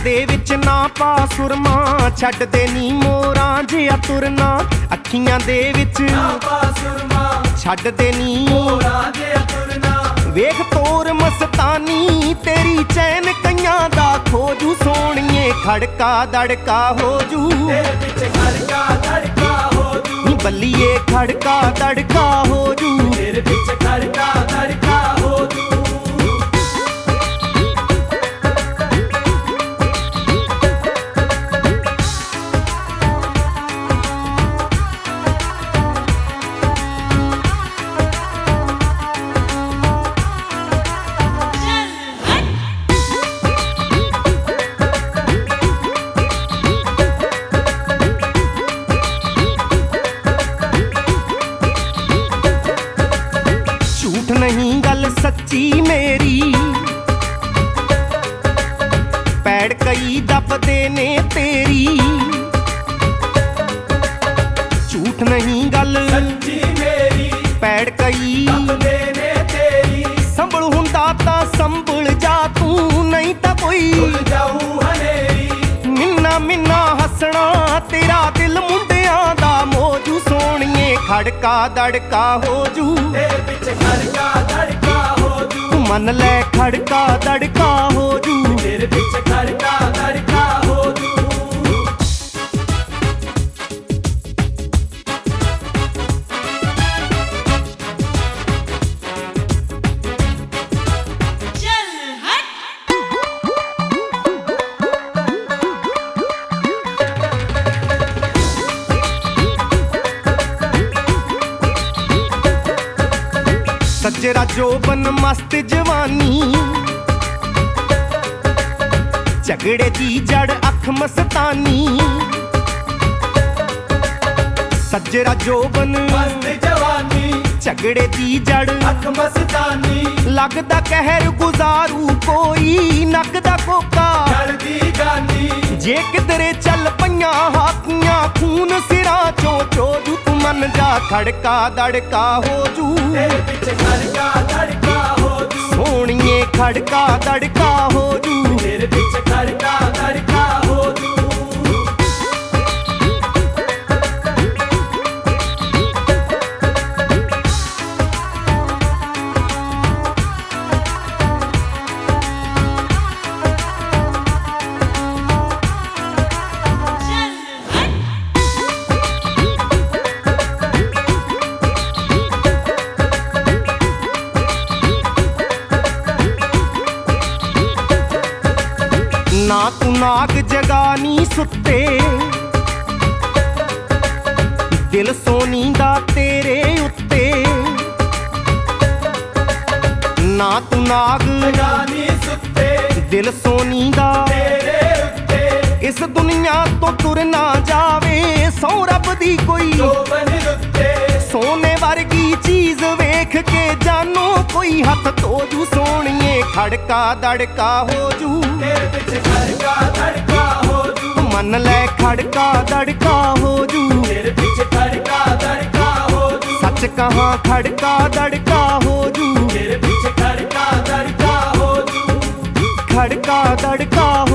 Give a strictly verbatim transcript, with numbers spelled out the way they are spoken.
दे विच ना पा सुरमा, छड्डदे नी मोरां जिहा तुरना। अखियां दे विच ना पा सुरमा, छड्डदे नी मोरां जिहा तुरना। वेख तोर मस्तानी तेरी चैन कईयां दा खोजू सोहणीए, खड़का दड़का हो जू तेरे पिछे, खड़का दड़का हो जू नी बल्लीए, खड़का दड़का हो जू तेरे पिछे, खड़का दड़का हो जू। नहीं गल सच्ची मेरी, पैड़ कई दबदे ने तेरी। झूठ नहीं गल सच्ची मेरी, पैड़ कई दबदे ने तेरी। संभल हुंदा तां संभल जा तू, नहीं तां कोई जाऊ हनेरी। मिन्ना मिन्ना हसना तेरा दिल मुंडियां दा मौजू सोहणीए, खड़का दड़का हो जू तेरे पिछे, खड़का दड़का हो जू मन ले, खड़का दड़का हो जू तेरे पिछे, खड़का दड़का हो जू। सजरा जोबन मस्त जवानी, झगड़े दी जड़ अख मस्तानी। सजरा जोबन मस्त जवानी, झगड़े दी जड़ अख मस्तानी। लगदा कहर गुजारू कोई, नकदा कोका जड़दी गानी। जे किधरे चल पईयां हाथियां, खून सिरां चो चोजू तू मन जा, खड़का दड़का हो जू तेरे पिछे, खड़का दड़का हो जू सोहणीए, खड़का दड़का हो जू तेरे पिछे, खड़का दड़का हो जू। ना तू नाग जगानी सुत्ते, दिल सोनी दा तेरे उत्ते। ना तू नाग जगानी सुत्ते, दिल सोनी दा तेरे उत्ते। इस दुनिया तो तुर ना जावे, सौ रब दी कोई सोने वर्गी चीज वेख के जानो कोई, हथ तोजू सोहणीए, खड़का दड़का हो जू तेरे पिछे, खड़का दड़का हो जू मन ले, खड़का दड़का हो जू तेरे पिछे, खड़का दड़का हो जू। सच कहाँ खड़का दड़का हो जू तेरे पिछे, खड़का दड़का हो जू खड़का दड़का